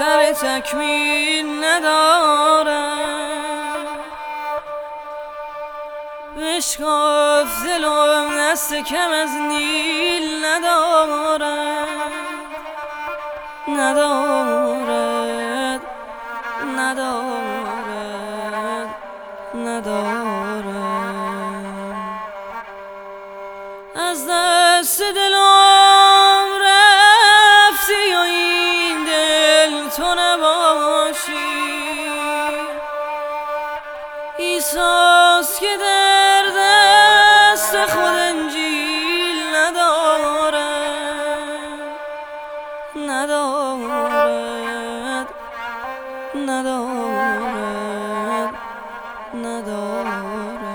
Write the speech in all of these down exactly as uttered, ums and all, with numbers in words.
سر تکمیل ندارم، بشکاف دلم دست کم از نیل ندارد ندارد ندارد ندارد. از دست دلم رفتی و این دل تو نباشی، ایساس که در دست خود انجیل ندارد ندارد ندارد ندارد.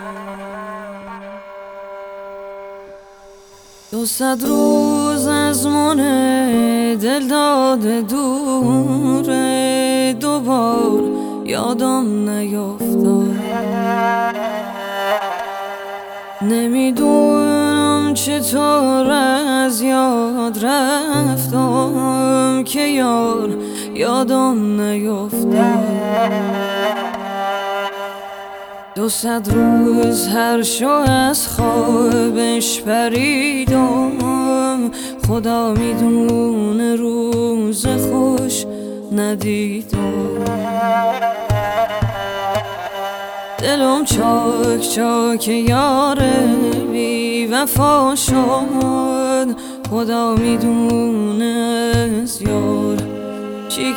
دو صد روز از من دل داده دوره، دوبار یادم نیفتاد، نمیدونم چطور از یاد رفتم که یار یادم نیفتاد. دو صد روز هر شو از خوابش پریدم، خدا میدونه روز خوش ندیدم. دلم چاک چاک یار بی وفا شد، خدا میدونه از یار چی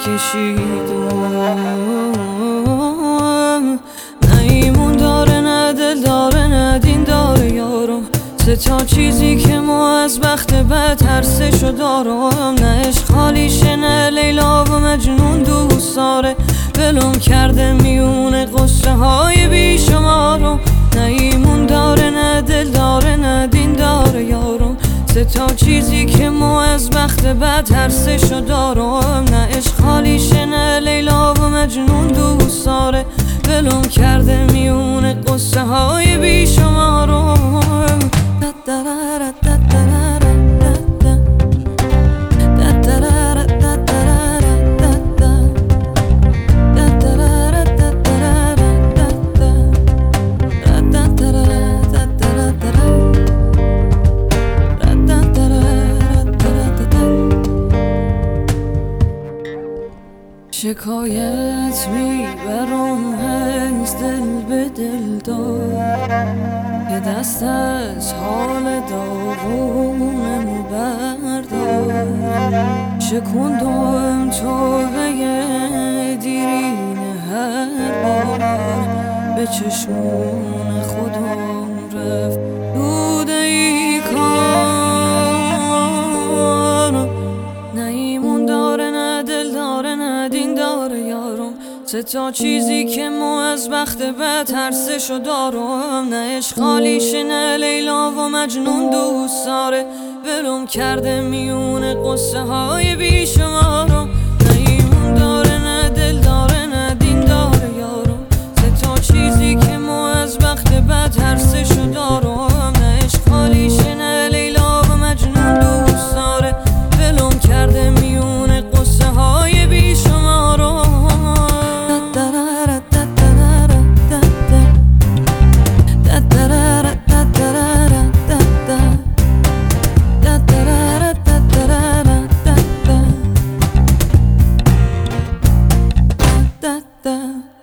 کشیدم. نه ایمون داره نه دل داره نه دین داره یارم، سه تا چیزی که ما از بخت بد هر سه شو دارم. نه عشق خالیشه نه لیلا و مجنون دوست داره، ولم کرده میونه قصه های بیشمارم. نه ایمون داره نه دل داره نه دین داره یارم، سه تا چیزی که ما از بخت بد هر سه شو دارم. نه عشق خالیشه نه لیلا و مجنون دوست داره، ولم کرده میونه قصه های بیشمارم. شکایت میبرم از دل به دل دار، یه دست از حال داغونمو بردار. شکندم توبه دیرین هر بار، به چشمون خودم رفت دود ای کار. نه ایمون داره نه دل داره نه دین داره یارم، سه تا چیزی که ما از بخت بد هر سه شو دارم. نه عشق خالیشه نه لیلا و مجنون دوست داره، ولم کرده میونه قصه های بیشمارم. نه ایمون داره نه دل داره نه دین داره یارم، سه تا چیزی که ما از بخت بد هر سه شو دارم. نه عشق خالیشه نه لیلا و مجنون دوست داره، ولم کرده میونه قصه های بیشمارم. Da, da.